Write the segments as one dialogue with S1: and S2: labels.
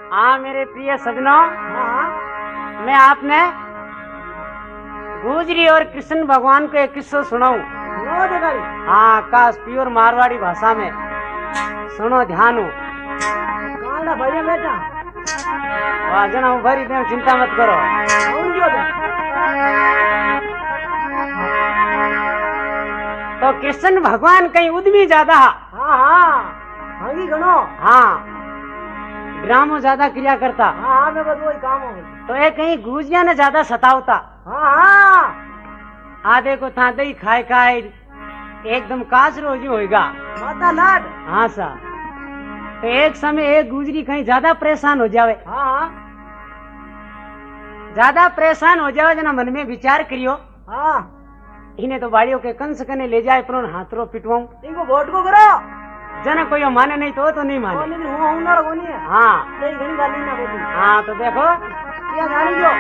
S1: हाँ मेरे प्रिय सजनों,
S2: हाँ
S1: मैं आपने गुजरी और कृष्ण भगवान को एक किस्सा सुनाऊं। हाँ काश प्योर मारवाड़ी भाषा में सुनो, ध्यान हो।
S2: भैया बेटा
S1: वाह जना हूँ भरी दे, चिंता मत करो। तो कृष्ण भगवान कहीं उद्यमी ज्यादा।
S2: हाँ हाँ हंगी गणो।
S1: हाँ ग्रामो ज्यादा क्रिया करता।
S2: हाँ हाँ मैं बस वही काम हो।
S1: तो ये कहीं गुजिया ने ज्यादा सतावता।
S2: हाँ हाँ
S1: आधे को था दही खाए खाए एकदम काज रोजी होगा
S2: माता लाड।
S1: हाँ सा। तो एक समय एक गुजरी कहीं ज्यादा परेशान हो जावे।
S2: हाँ हाँ
S1: ज्यादा परेशान हो जावे जना मन में विचार करियो।
S2: हाँ
S1: इन्हें तो बाड़ियों के कंस कने ले जाए पर हाथरों पिटवाऊं।
S2: इनको वोट को करो।
S1: जना कोई माने नहीं तो नहीं माने।
S2: नहीं है।
S1: हाँ
S2: सही घनी गाली ना बोली।
S1: हाँ तो देखो
S2: क्या गाली जो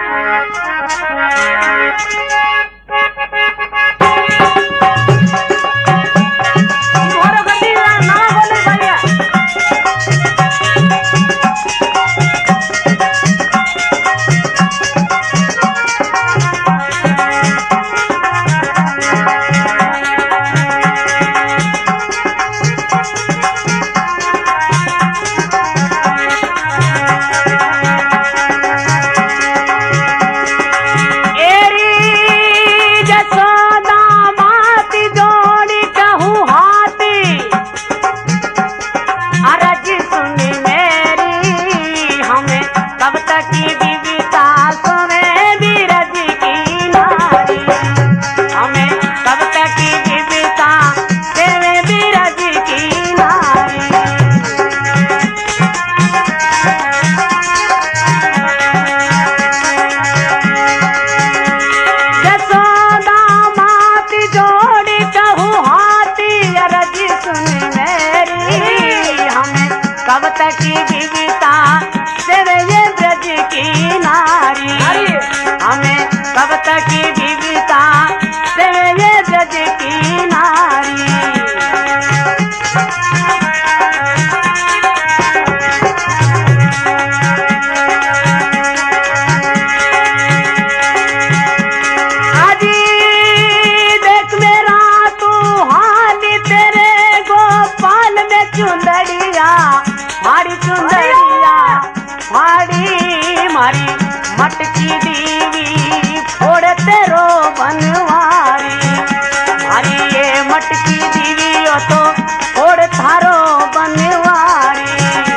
S1: मटकी दीवी फोड़ तेरो बनवारी। मारी ये मटकी दीवी हो तो फोड़ थारो बनवारी।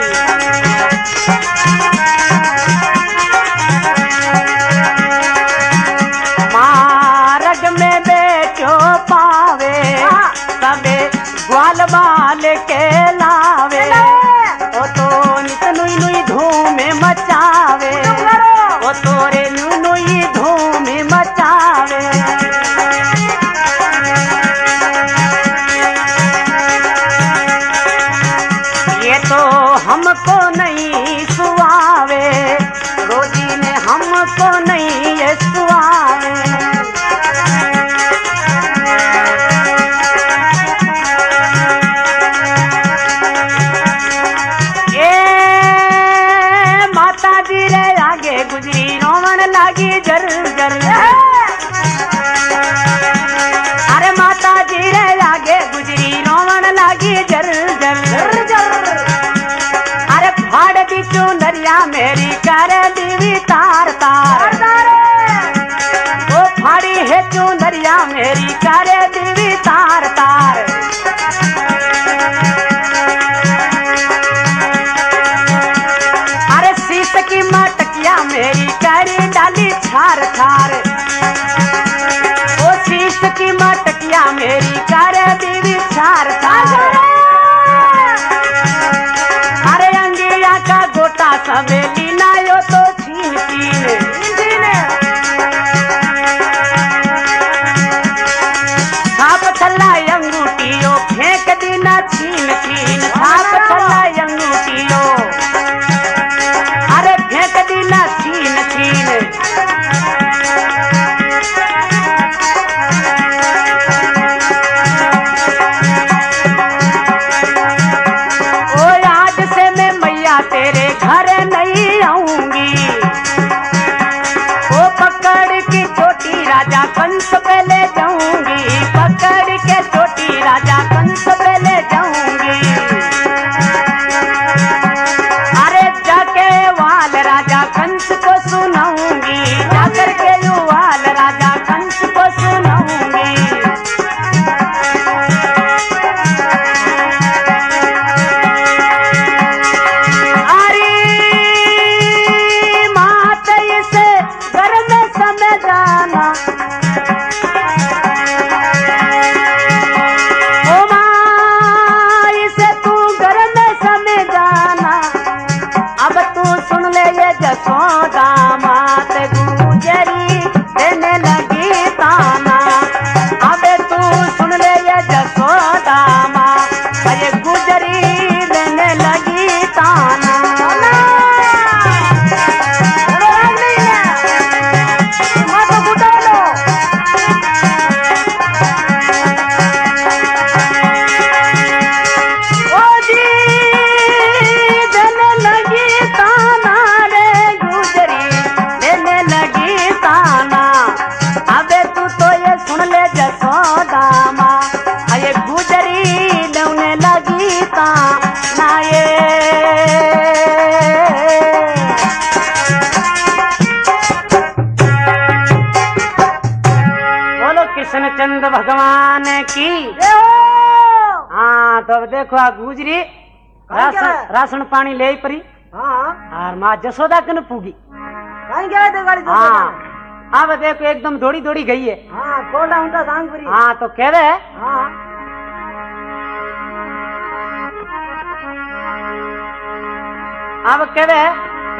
S1: मारग में बेचो पावे सबे ग्वाल बाल के लावे। ओ तो नित नुई नुई धूम मचावे। ओ तोरे नुई धूम मचावे। ये तो हमको नहीं सुआवे, रोजी ने हमको नहीं ये सुआवे। गुजरी रोवन लागी जर जर। अरे माता जी रे आगे गुजरी रोवन लागी जर जर जर। अरे फाड़ दी चुनरिया मेरी कर दीवी तार तार। ओ फाड़ी है चुनरिया मेरी कर दीवी तार तार। अरे शीश की मटकिया मेरी करी डाली छार छार। ओ शीश की मटकिया मेरी कर दीवी छार छार। अरे अंगिया का गोटा सवेली नायो तो छीन छीन। छाप छल्ला अंगूठियो फेंक दीना छीन छीन। छाप छल्ला अंगूठियो अरे फेंक दीना छीन छीन। ओ आज से मैं मैया तेरे घर नहीं राजा कंस पे ले जाऊंगी, पकड़ के चोटी राजा कंस पे ले जाऊंगी। अरे जाके वाल राजा कंस को सुनाऊंगी, जाकर के युवाल राजा कंस को सुनाऊंगी। जसोदा मात गुजरी देने लगी ताना, अबे तू सुन ले ये जसोदा माँ, अरे गुजरी देने लगी ताना। कृष्णचंद भगवान की। हाँ तो अब देखो आ गुजरी राशन पानी ले परी। और माँ जसोदा कन पूगी। हाँ अब देखो एकदम दौड़ी दौड़ी गई है। हाँ तो कह रहे अब कह रहे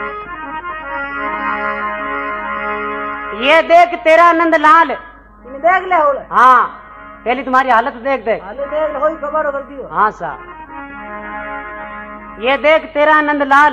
S1: ये देख तेरा नंद लाल
S2: देख ले।
S1: हाँ पहले तुम्हारी हालत देख दे।
S2: देख ले खबर कर दियो।
S1: हाँ साहब ये देख तेरा नंदलाल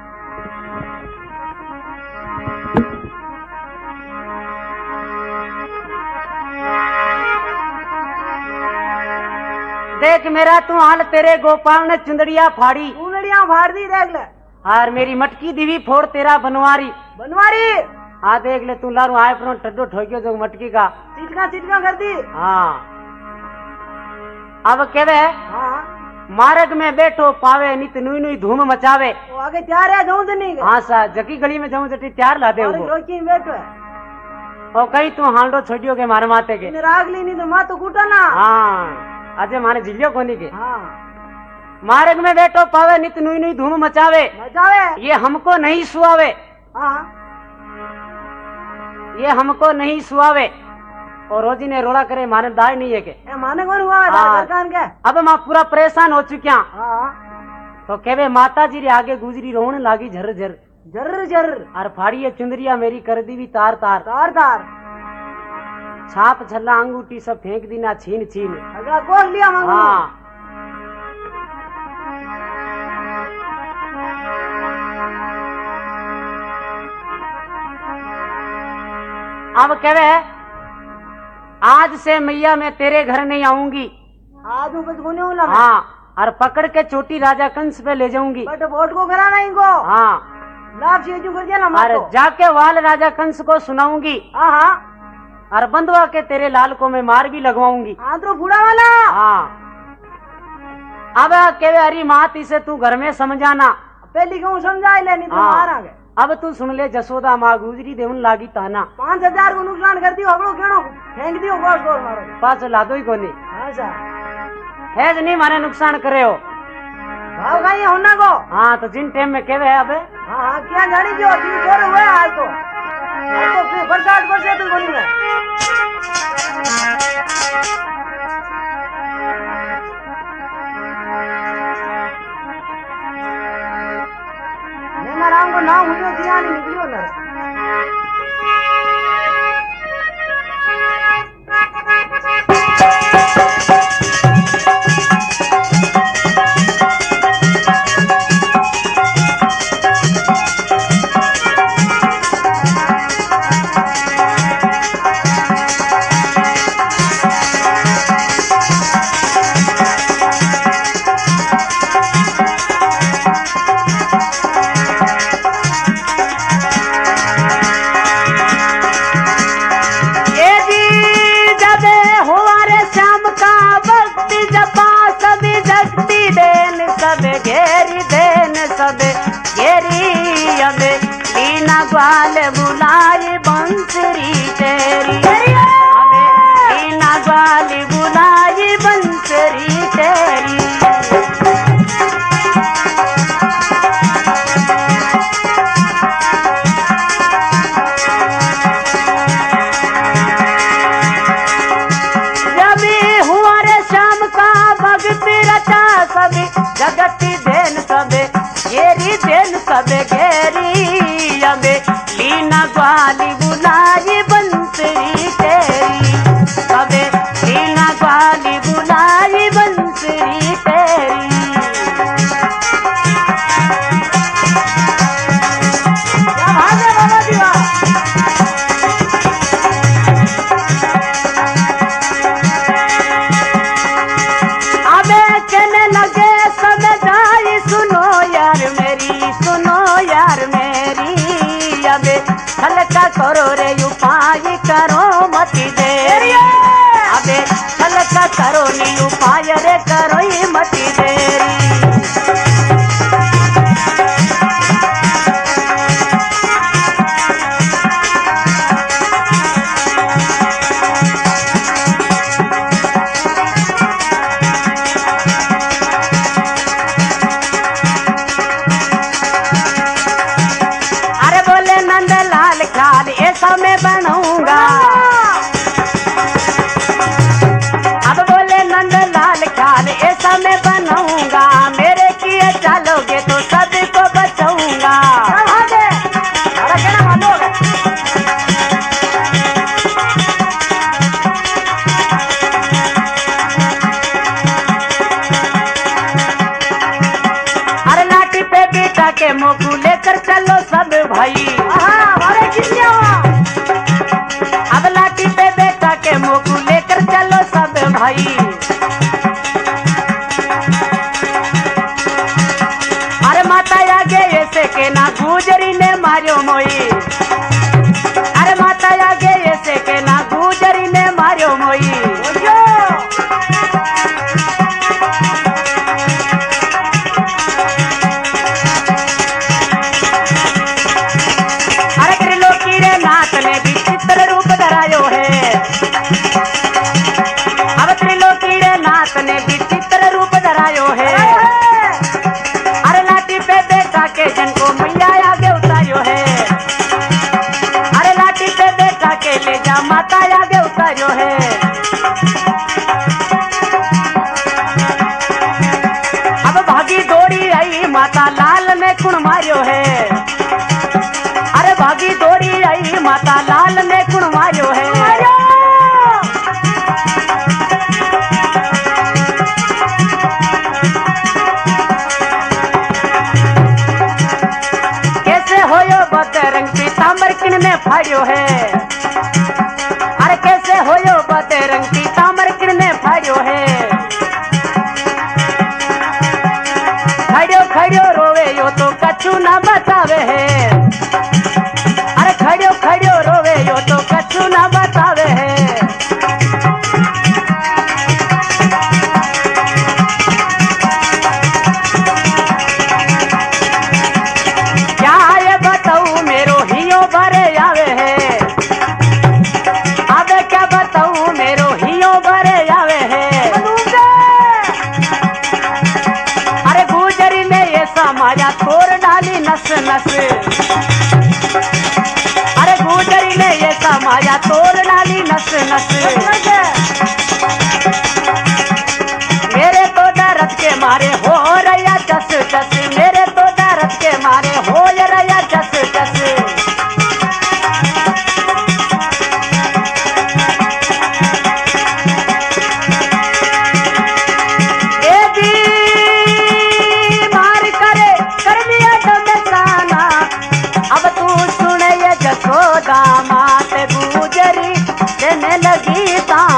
S1: देख मेरा तू हाल, तेरे गोपाल ने चुंदड़िया फाड़ी
S2: फाड़ दी। देख ले
S1: और मेरी मटकी दीवी फोड़ तेरा बनवारी। हाँ देख ले तू लारू आए पर टड्डो ठोकियो जो मटकी का
S2: चिटका कर दी।
S1: हाँ अब कह रहे मार्ग में बैठो पावे नित नुई नुई धूम मचावे।
S2: आगे तैयार है जाऊं तो नहीं। हाँ
S1: सा जकी गली में जाऊं जटी तैयार ला दे
S2: बैठो है।
S1: और कहीं तू हांडो छोड़ियो के मारे माते के
S2: राग ली नहीं तो माँ तो कूटा ना।
S1: हाँ अजय माने जिलियो कोनी के।
S2: हाँ
S1: मार्ग में बैठो पावे नित नुई नुई धूम मचावे, ये हमको नहीं सुआवे।
S2: हाँ
S1: ये हमको नहीं सुआवे। और रोजी ने रोड़ा करे माने दाय नहीं है के
S2: माने कौन हुआ के।
S1: अब माँ पूरा परेशान हो चुकिया।
S2: हाँ
S1: तो कहवे माता जी रे आगे गुजरी रोने लागी झर झर
S2: झर झर।
S1: और फाड़ी चुंदरिया मेरी कर दी भी तार तार
S2: तार तार।
S1: छाप छल्ला अंगूठी सब फेंक दी ना छीन छीन।
S2: कौन लिया?
S1: हाँ अब कहे आज से मैया मैं तेरे घर नहीं आऊंगी।
S2: आज
S1: हाँ और पकड़ के चोटी राजा कंस पे ले जाऊंगी।
S2: बट वोट को कराना इनको।
S1: हाँ
S2: लाभ से कर दिया ना।
S1: और जाके वाल राजा कंस को सुनाऊंगी।
S2: हाँ
S1: और बंधवा के तेरे लाल को मैं मार भी लगवाऊंगी।
S2: हाँ तो बूढ़ा वाला।
S1: हाँ अब कहे अरे मात इसे तू घर में समझाना।
S2: पहली क्यों समझा ले नहीं तो मारा गए।
S1: अब तू सुन ले जसोदा माँ गुजरी देवन लागी ताना।
S2: 5000 को नुकसान कर दियो अगलो केनो फेंक दियो गोश गोश मारो।
S1: पास ला दो ही कोनी।
S2: अच्छा
S1: है नहीं मारे नुकसान करे हो
S2: भाव का ये होना को।
S1: हाँ तो जिन टाइम में कहवे अब।
S2: हाँ क्या जानी जो दिन छोड़ हुए आज तो फिर बरसात बरसे तो बोली में। राम को नाम हुई दिया नहीं निकलियो ना।
S1: सब घेरी अबे लीना ग्वाल बुलाई बंसरी तेरी अबे लीना ग्वाल बुलाई बंसरी तेरी। सबे जगती देन सबे घेरी देन सबे घेरी अबे लीना ग्वाली बुलाई बंसरी तेरी अबे लीना ग्वाली बुलाई बंसरी तेरी। हल्का करो रे उपाय करो मती देरी अबे हल्का करो नी उपाय रे करो ही मती देरी। ऐसा मैं बनाऊंगा अब बोले नंदलाल ख्याल ऐसा मैं बनाऊंगा मेरे किए चलोगे तो सबको बचाऊंगा। अरे लाठी पे बेटा के मोकू लेकर चलो सब भाई अब लाठी पे बेटा के मोकू लेकर चलो सब भाई। अरे माता आगे ऐसे के ना गुजरी ने मारियो मोई अरे माता आगे ऐसे के ना गुजरी ने मारियो मोई। अरे त्रिलोकी रे नाथ ने भी चित्र रूप धरायो है अब त्रिलोकी रे नाथ ने भी चित्र रूप धरायो है। अरे लाठी पे बेटा के जन को मैया आगे उतारो है अरे लाठी पे बेटा के ले जा माता आगे उतारो है। अब भागी दौड़ी आई माता लाल ने खून मारियो है अरे भागी दौड़ी आई माता लाल ने खून मारियो है। कैसे होयो बदरंग पीताम्बर किन में फाड़ियो है अरे कैसे होयो बदरंग पीताम्बर किन में फाड़ियो है। खड़ियो खड़ियो रोवे यो तो कछु न बतावे है अरे खड़ियो खड़ियो रोवे यो तो कछु न बतावे है। क्या ये बताऊं मेरो हियो भरे आवे है अब क्या बताऊं मेरो हियो भरे आवे है। अरे गुजरी ने ये समाया तोड़ डाली नस नस अरे गुजरी ने ये समाया तोड़ डाली नस नस। मेरे तो दर्द के मारे हो रहा जस जस मेरे तो दर्द के मारे हो रहा जस जस। अब तू सुन ये जसोदा मात गुजरी देने लगी ता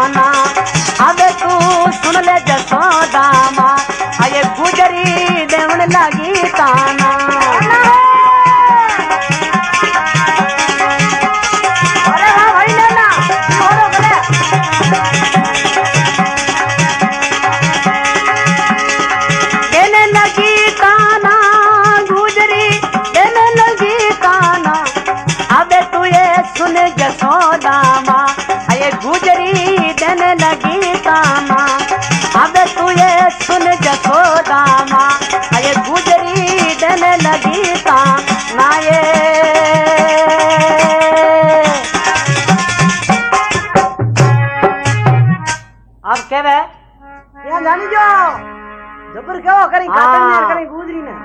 S1: लगी ताना ये अब कहवे
S2: यहाँ जानी जो जबर क्या करें कातल ने करें गुजरी ने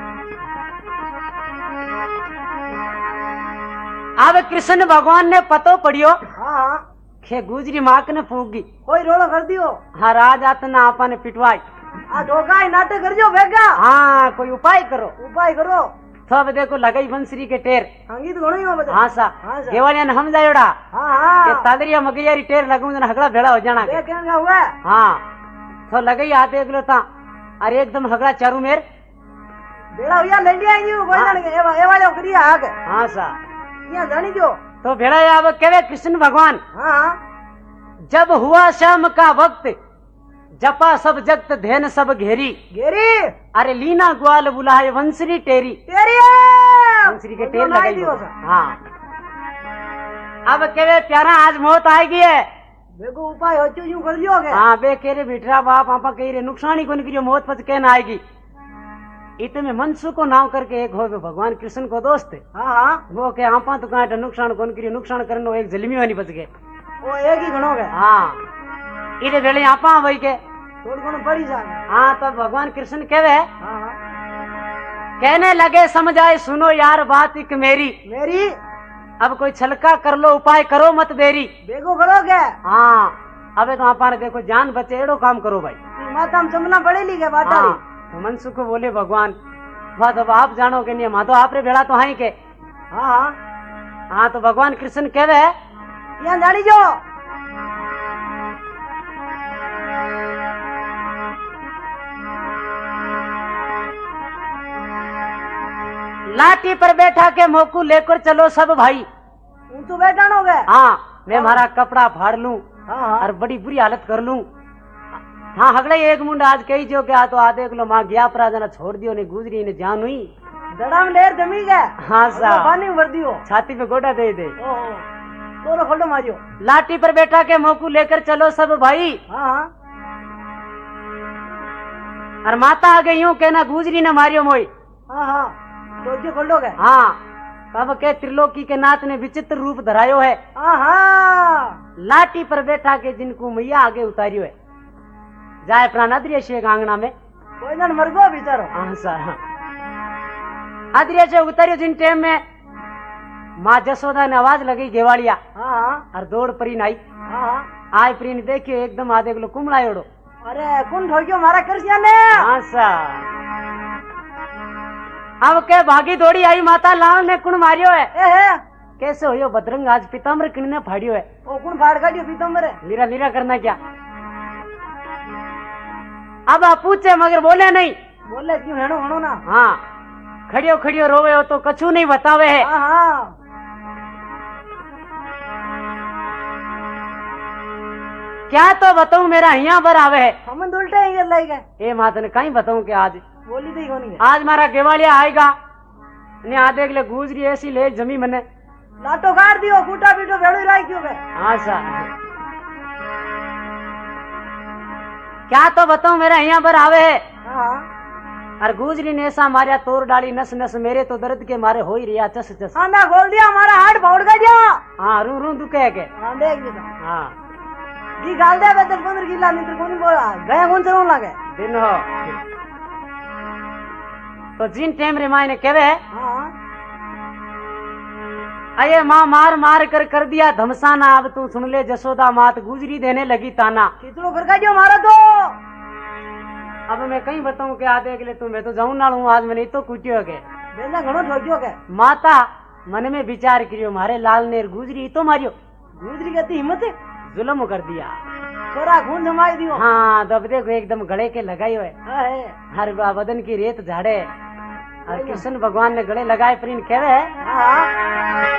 S1: अब कृष्ण भगवान ने पतो पड़ियो
S2: हाँ
S1: खे गुजरी माक ने फूकी
S2: कोई रोलो कर दियो
S1: हाँ राज आतना आपा ने पिटवाई
S2: आ धोखा ही नाटक कर जो भेगा
S1: हाँ कोई उपाय करो
S2: उपाय करो
S1: तो अब देखो लगाई बंसरी के टेर
S2: संगीत घणो ही हो बता
S1: हाँ सा
S2: हाँ सा
S1: केवलिया ने हम जायोड़ा
S2: हाँ हाँ
S1: के तादरिया मगरियारी टेर लगू जन हगड़ा भेड़ा हो जाना के
S2: देख क्या हुआ
S1: हाँ तो लगाई हाथ एक लो ता अरे एकदम हगड़ा चारू मेर
S2: बेड़ा हुआ ले लिया ही कोई जाने के ए वाले करिया आग
S1: हाँ सा
S2: यहाँ जानी जो
S1: तो भेड़ा अब कहवे कृष्ण भगवान
S2: हाँ
S1: जब हुआ शाम का वक्त जपा सब जगत ध्यान सब घेरी
S2: घेरी
S1: अरे लीना ग्वाल बुलाए वंसरी टेरी
S2: तेरी
S1: वंसरी के टेर लगाई हो। हाँ अब कहवे प्यारा आज मौत आएगी है
S2: देखो उपाय हो चु यूं कर लियो के
S1: हाँ बे केरे बिठरा बाप आपा कही रे नुकसानी कोन करियो मौत पच कहना आएगी इतने मनसु को नाव करके एक हो भगवान कृष्ण को दोस्त
S2: हाँ हाँ
S1: वो के आपा तो कहा नुकसान कोन करियो नुकसान करनो एक जलमी वाली बच गए
S2: वो एक ही घणो गए
S1: हाँ इधे वेले आपा वही के
S2: थोड़ी घणो पड़ी जाए
S1: हाँ तब भगवान कृष्ण कहवे
S2: हाँ हाँ
S1: कहने लगे समझाए सुनो यार बात एक मेरी
S2: मेरी
S1: अब कोई छलका कर लो उपाय करो मत देरी
S2: बेगो करो के
S1: हाँ अबे तो आपा ने देखो जान बचे एड़ो काम करो भाई
S2: माता हम चमना पड़े ली के बाटा
S1: हाँ, तो मनसुख को बोले भगवान बात अब आप जानो के नहीं तो आप रे भेड़ा तो हाई के
S2: हाँ हाँ
S1: हाँ तो भगवान कृष्ण कहवे
S2: यहाँ जानी जो
S1: लाठी पर बैठा के मोकू लेकर चलो सब भाई
S2: तू तो बैठा हो गए
S1: हाँ मैं हमारा कपड़ा फाड़ लूं
S2: हाँ हाँ
S1: और बड़ी बुरी हालत कर लूं हाँ हगड़े एक मुंड आज कही जो के आ तो आ देख लो माँ गया परा जना छोड़ दियो ने गुजरी ने जान हुई
S2: दड़ा में लेर जमी गए
S1: हाँ सा
S2: पानी में भर दियो
S1: छाती पे गोटा दे दे
S2: तोरो खोलो मारियो
S1: लाठी पर बैठा के मोकू लेकर चलो सब भाई
S2: हाँ हाँ
S1: और माता आ गई यूं कहना गुजरी ने मारियो मोई
S2: हाँ हाँ तो जो खोलो गए
S1: हाँ तब के त्रिलोकी के नाथ ने विचित्र रूप धरायो है
S2: हाँ हाँ
S1: लाठी पर बैठा के जिनको मैया आगे उतारियो है जाए प्राण अदृश्य आंगना में
S2: कोई ना मर गो बेचारो
S1: हाँ सर अदृश्य उतारियो जिन टाइम में माँ जसोदा ने आवाज लगी गेवाड़िया
S2: हाँ हाँ
S1: और दौड़ परीन आई
S2: हाँ हाँ
S1: आय परीन देखियो एकदम आधे किलो कुमड़ा ओड़ो
S2: अरे कौन ठोक्यो मारा कृष्ण ने
S1: हाँ सर अब के भागी दौड़ी आई माता लाल ने कुण मारियो है
S2: ए
S1: कैसे हो बदरंग आज पीताम्बर किन फाड़ियो है
S2: ओ कौन फाड़ काटियो पीतम्बर
S1: लीरा लीरा करना क्या अब आप पूछे मगर बोले नहीं
S2: बोले क्यों हेणो हणो ना
S1: हाँ खड़ियो खड़ियो रोवे हो तो कछु नहीं बतावे है
S2: हाँ हाँ
S1: क्या तो बताऊं मेरा यहाँ पर आवे है
S2: हम उल्टे ही लाई गए
S1: ए माता ने कहीं बताऊं कि आज
S2: बोली तो ही कोनी
S1: आज मारा गेवालिया आएगा ने आधे के लिए गुजरी ऐसी ले जमी मने
S2: लाटो काट दियो कूटा पीटो भेड़ो राई क्यों गए
S1: हाँ सा क्या तो बताऊं मेरा यहाँ पर आवे है
S2: हाँ
S1: और गुजरी ने ऐसा मारिया तोड़ डाली नस नस मेरे तो दर्द के मारे हो ही रिया चस चस
S2: आंधा खोल दिया हमारा हाथ फोड़ गया
S1: हाँ रू रू दुखे के
S2: हाँ देख भी तो
S1: हाँ
S2: जी गाल दे बेहतर 15 किला नीचे कौन बोला गया कौन से रोन लगे
S1: दिन हो तो जिन टाइम रे माँ ने कहवे
S2: हाँ
S1: अये माँ मार मार कर दिया धमसाना अब तू सुन ले जसोदा मात गुजरी देने लगी ताना
S2: कितनो कर गया मारा तो
S1: अब मैं कहीं बताऊं कि आधे के लिए तू मैं तो जाऊं ना लूं आज मैंने तो कुटियो के
S2: बेजा घणो ठोक्यो के
S1: माता मन में विचार करियो मारे लाल ने गुजरी तो मारियो
S2: गुजरी कहती हिम्मत है
S1: जुल्म कर दिया
S2: छोरा खून जमाई दियो
S1: हाँ दब देखो एकदम गले के लगायो है
S2: है
S1: हर बदन की रेत झाड़े और कृष्ण भगवान ने गले लगाए प्रीन कहवे
S2: हाँ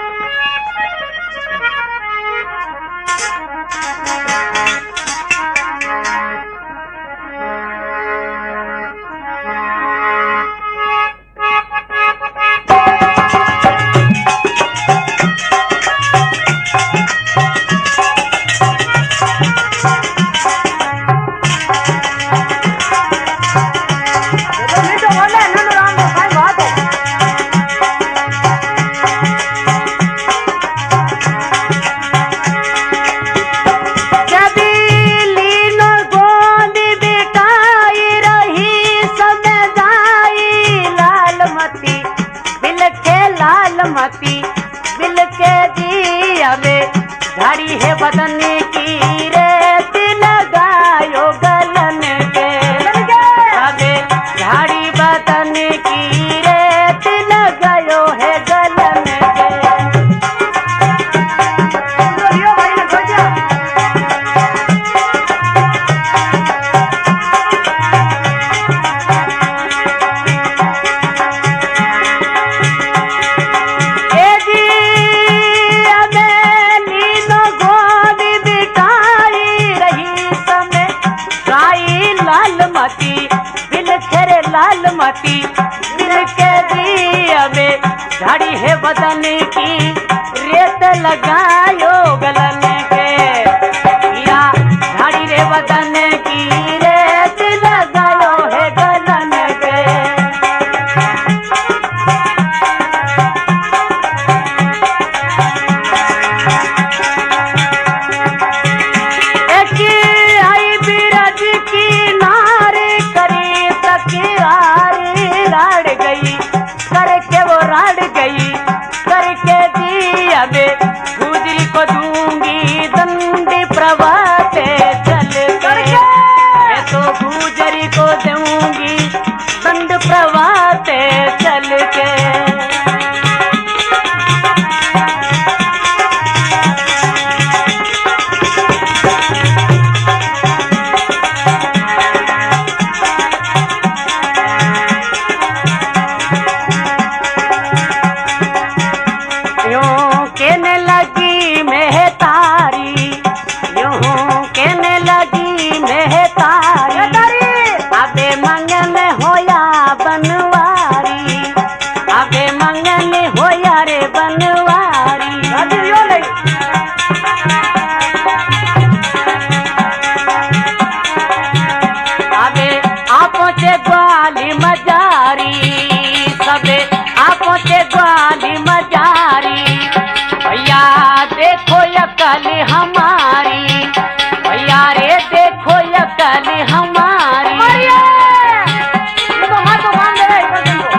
S1: मती बिल के दी अबे झाड़ी है बदन की रेत लगायो गलन के अबे झाड़ी बदन की रेत लगायो है गलन के।
S2: लियो भाई ने खोजा
S1: लाल मती दिल के दी अबे झाड़ी है बदन की रेत लगायो गलन के या झाड़ी रे बदन की रेत लगायो है गलन के। एक आई बिरज की नारे करी तकरारी राड़ गई करके वो राड़ गई करके दी अबे गुजरी को दूंगी दंडी प्रभाते चल करके मैं तो गुजरी को दूंगी दंड प्रभाते चल के। यूं कहने लगी मैं तारी यूं कहने लगी मैं तारी अबे मंगन होया बनवारी अबे मंगन होया रे बनवारी।
S2: लियो नहीं
S1: अबे आपो से ग्वाली मजारी सबे आपो से ग्वाली मजारी भैया देखो यकल हमारी भैया रे देखो यकल हमारी।
S2: ये तो मां तो काम दे रहा है तुमको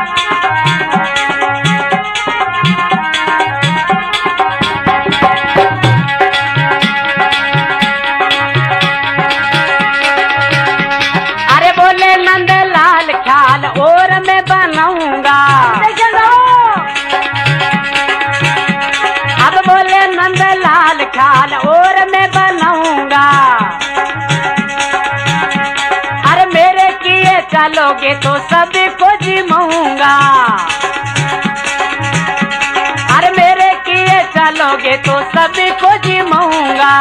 S1: अरे बोले नंदलाल ख्याल और मैं बनाऊंगा अब बोले नंदलाल ख्याल और मैं बनाऊंगा अरे मेरे किए चलोगे तो सभी को जिमाऊंगा अरे मेरे किए चलोगे तो सभी को जिमाऊंगा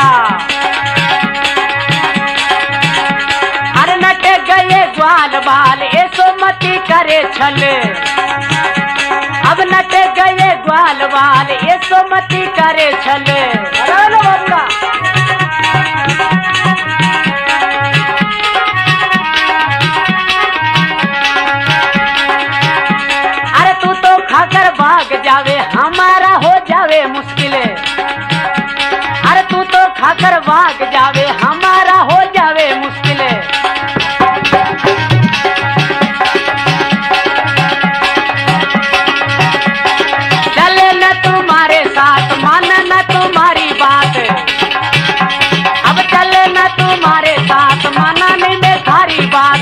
S1: अरे नट गए ग्वाल बाल ऐसो मती करे छल अब नट गए ग्वाल बाल ऐसो मती करे छल।
S2: लो बाबूरा
S1: अरे तू तो खाकर भाग जावे हमारा हो जावे मुश्किल अरे तू तो खाकर भाग जावे हमारा हो जावे मुश्किल। चले न तुम्हारे साथ मान न तुम्हारी बात अब चले न तुम्हारे साथ माना नहीं मैं सारी बात।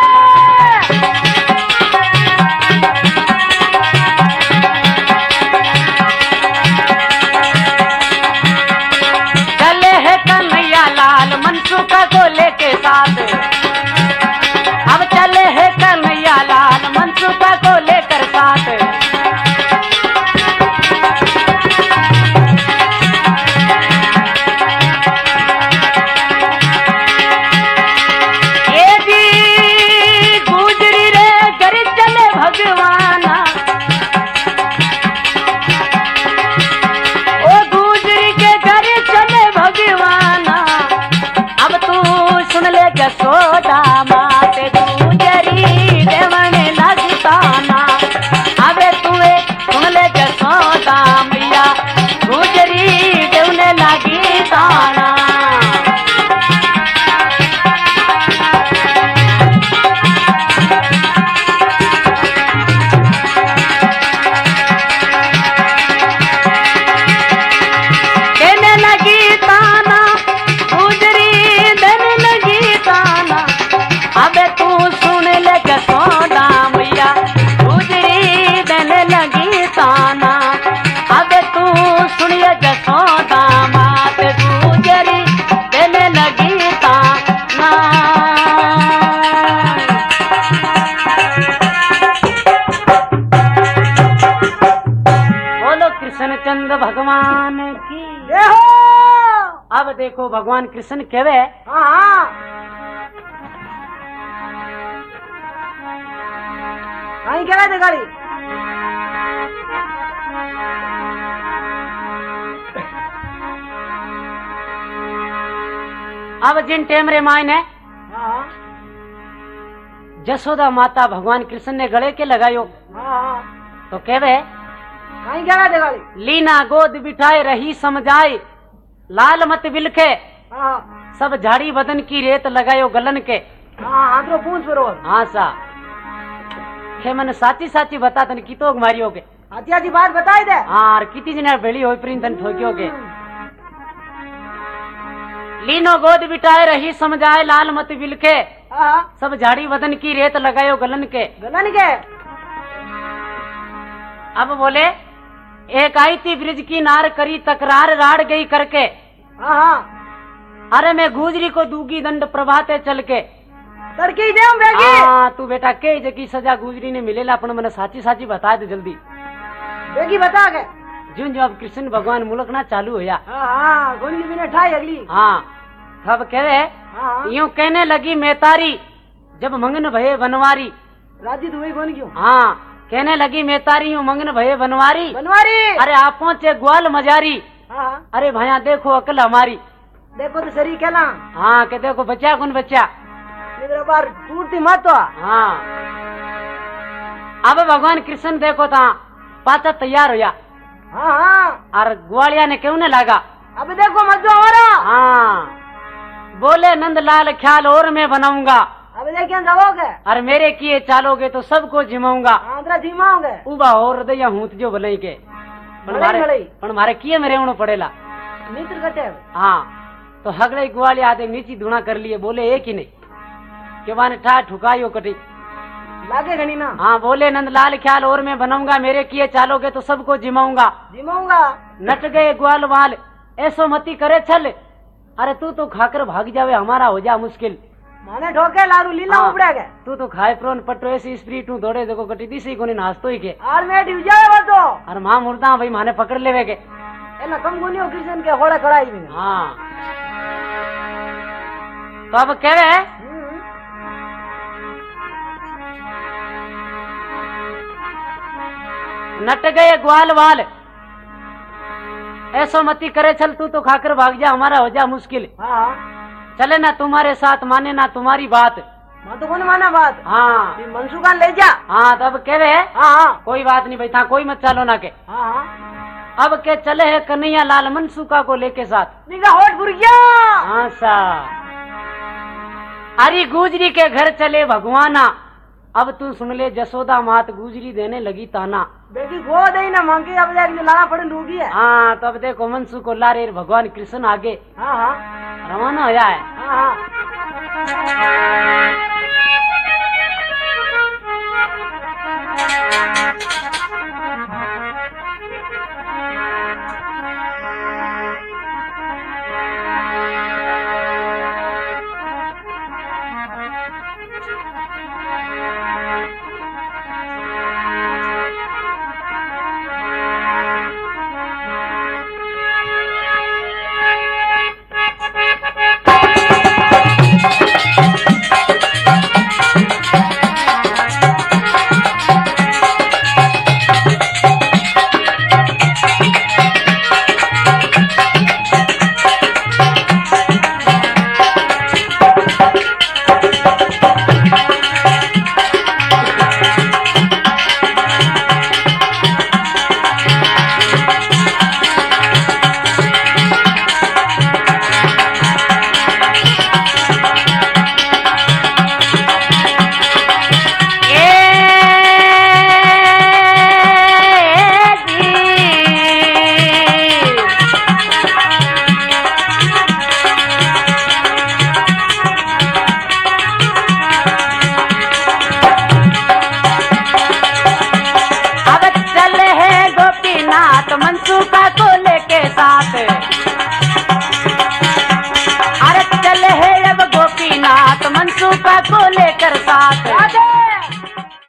S1: चले है कन्हैया लाल मनसुखा को लेके साथ अब चले है कन्हैया लाल मनसुखा को लेकर साथ। ए जी गुजरी रे घर चले भगवाना ओ गुजरी के घर चले भगवाना अब तू सुन ले जसोदा माते गुजरी देवन लगताना अबे तू सुन ले जसोदा मैया गुजरी देवने लगी ताना। कृष्ण चंद्र भगवान की।
S2: जय हो।
S1: अब देखो भगवान कृष्ण कहवे,
S2: हाँ हाँ, कहीं क्या थे गाड़ी?
S1: अब जिन टेमरे मायने
S2: हाँ
S1: जसोदा माता भगवान कृष्ण ने गले के लगायो,
S2: हाँ,
S1: तो कहवे
S2: कहीं क्या थे गाड़ी?
S1: लीना गोद बिठाए रही समझाए, लाल मत बिलखे,
S2: हाँ
S1: सब झाड़ी बदन की रेत लगायो गलन के।
S2: हाँ, आंध्रो पूछ फिरो।
S1: हाँ सा खे मन साची साची बता तन की तो मारियो के।
S2: आती आती बात बताई दे।
S1: हाँ और किती जने भेड़ी होई प्रिंट तन ठोकियो के। लीनो गोद बिठाए रही समझाए, लाल मत बिलखे,
S2: हाँ,
S1: सब झाड़ी बदन की रेत लगायो गलन के।
S2: गलन के।
S1: अब बोले एक आई थी ब्रिज की नार, करी तकरार राड़ गई करके,
S2: हाँ हाँ,
S1: अरे मैं गुजरी को दूगी दंड प्रभाते चल के।
S2: तड़की दे बेगी।
S1: हाँ तू बेटा के जकी सजा गुजरी ने मिलेला, अपन मन साची साची बता दे जल्दी।
S2: बेगी बता के।
S1: जुन जब कृष्ण भगवान मुलकना चालू होया,
S2: हाँ हाँ, गोली बिना ठाई अगली।
S1: हाँ तब कह रहे
S2: हाँ,
S1: यूं कहने लगी मैं तारी, जब मंगन भये बनवारी।
S2: राजी तू वही कौन क्यों?
S1: हाँ कहने लगी मैं तारी, यूं मंगन भये बनवारी।
S2: बनवारी।
S1: अरे आप पहुंचे ग्वाल मजारी,
S2: हाँ,
S1: अरे भैया देखो अकल हमारी।
S2: देखो तो सरी कहला।
S1: हाँ के देखो बच्चा कौन बच्चा।
S2: मेरा बार टूटती मत तो।
S1: हाँ अब भगवान कृष्ण देखो था पाचा तैयार होया,
S2: हाँ हाँ,
S1: और ग्वालिया ने क्यों ने लगा।
S2: अब देखो मजो हमारा।
S1: हाँ बोले नंदलाल ख्याल और मैं बनाऊंगा,
S2: अब देखिए जाओगे।
S1: और मेरे किए चालोगे तो सबको जिमाऊंगा।
S2: आंध्रा जिमाओगे।
S1: उबा और दया हूत जो भले के पण मारे किए मेरे उनो पड़ेला
S2: मित्र कटे।
S1: हाँ तो हगड़े ग्वालिया आते नीची धुना कर लिए, बोले एक ही नहीं के माने ठा ठुकायो कटी
S2: लागे घनी ना।
S1: हाँ बोले नंदलाल ख्याल और मैं बनाऊंगा, मेरे किए चालोगे तो सबको जिमाऊंगा।
S2: जिमाऊंगा।
S1: नट गए ग्वाल वाल ऐसो मती करे छल, अरे तू तो खाकर भाग जावे हमारा हो जा मुश्किल।
S2: माने ठोके लारू लीला
S1: हाँ,
S2: उपड़े के।
S1: तू तो खाए प्रोन पट्टो ऐसी स्प्रीट हूँ दौड़े देखो कटी दिसी कोनी नाचतो ही के।
S2: और मैं ड्यू जावे वो तो।
S1: अरे मां मुर्दा भाई माने पकड़ लेवे के।
S2: एला कम गुनियो कृष्ण के होड़ा खड़ाई में।
S1: हाँ तो अब कह रहे नट गए ग्वाल वाल ऐसो मती करे चल, तू तो खाकर भाग जा हमारा हो जा मुश्किल।
S2: हाँ,
S1: चले ना तुम्हारे साथ माने ना तुम्हारी बात।
S2: मैं तो कौन माना बात।
S1: हाँ
S2: मनसूखा ले जा।
S1: हाँ तब कह रहे
S2: हाँ हाँ,
S1: कोई बात नहीं भाई था कोई मत चालो ना के।
S2: हाँ हाँ,
S1: अब के चले है कन्हैया लाल मनसूखा को लेके साथ।
S2: निका होठ बुर्गिया।
S1: हाँ सा अरे गुजरी के घर चले भगवाना, अब तू सुन ले जसोदा मात गुजरी देने लगी ताना।
S2: बेटी गो दे ना मांगी, अब जाके लाना पड़े लूगी है।
S1: हाँ तब देखो मनसू को लारे भगवान कृष्ण आगे
S2: हाँ हाँ,
S1: रवाना हो जाए।
S2: हाँ हाँ,
S1: मनसूखा को लेके साथ, अरे चले है अब गोपीनाथ मनसूखा